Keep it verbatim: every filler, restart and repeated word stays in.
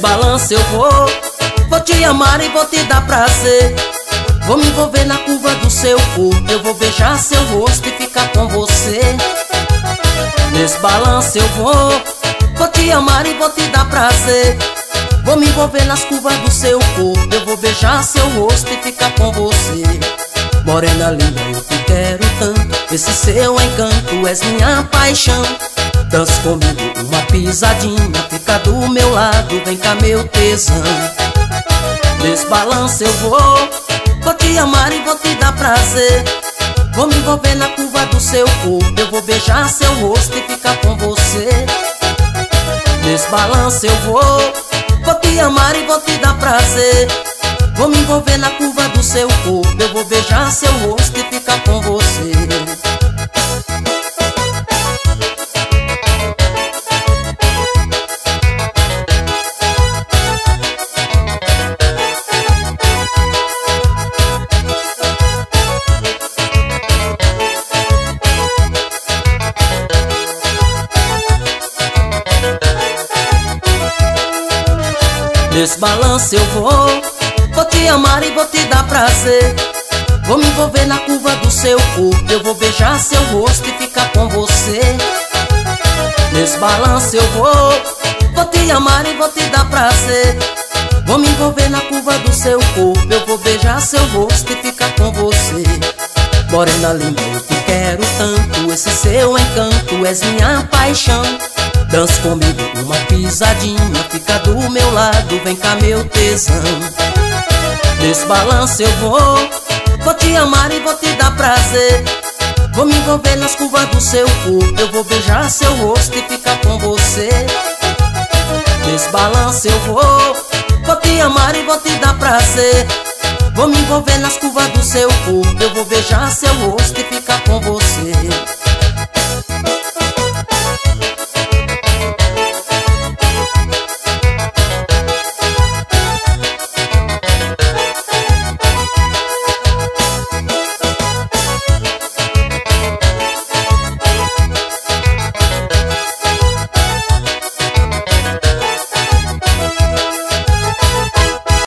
balanço eu vou, vou te amar e vou te dar prazer. Vou me envolver na curva do seu corpo, eu vou beijar seu rosto e ficar com você. Nesse balanço eu vou, vou te amar e vou te dar prazer. Vou me envolver nas curvas do seu corpo, eu vou beijar seu rosto e ficar com você. Morena linda, eu te quero tanto, esse seu encanto és minha paixão. Dança comigo uma pisadinha, fica do meu lado, vem cá meu tesão. Nesse balanço eu vou, vou te amar e vou te dar prazer. Vou me envolver na curva do seu corpo, eu vou beijar seu rosto e ficar com você. Nesse balanço eu vou, vou te amar e vou te dar prazer. Vou me envolver na curva do seu corpo, eu vou beijar seu rosto e ficar com você. Nesse balanço eu vou, vou te amar e vou te dar prazer. Vou me envolver na curva do seu corpo, eu vou beijar seu rosto e ficar com você. Nesse balanço eu vou, vou te amar e vou te dar prazer. Vou me envolver na curva do seu corpo, eu vou beijar seu rosto e ficar com você. Morena linda, eu te quero tanto, esse seu encanto és minha paixão. Dança comigo uma pisadinha, fica do meu lado, vem cá meu tesão. Nesse balanço eu vou, vou te amar e vou te dar prazer. Vou me envolver nas curvas do seu corpo, eu vou beijar seu rosto e ficar com você. Nesse balanço eu vou, vou te amar e vou te dar prazer. Vou me envolver nas curvas do seu corpo, eu vou beijar seu rosto e ficar com você.